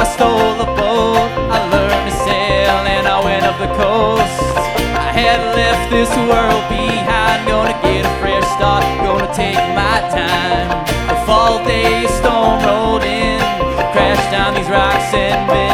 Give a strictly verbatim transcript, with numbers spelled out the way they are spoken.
stole a boat, I learned to sail, and I went up the coast. I had left this world behind, gonna get a fresh start, gonna take my time. A fall day, a storm rolled in, crashed down these rocks and bends.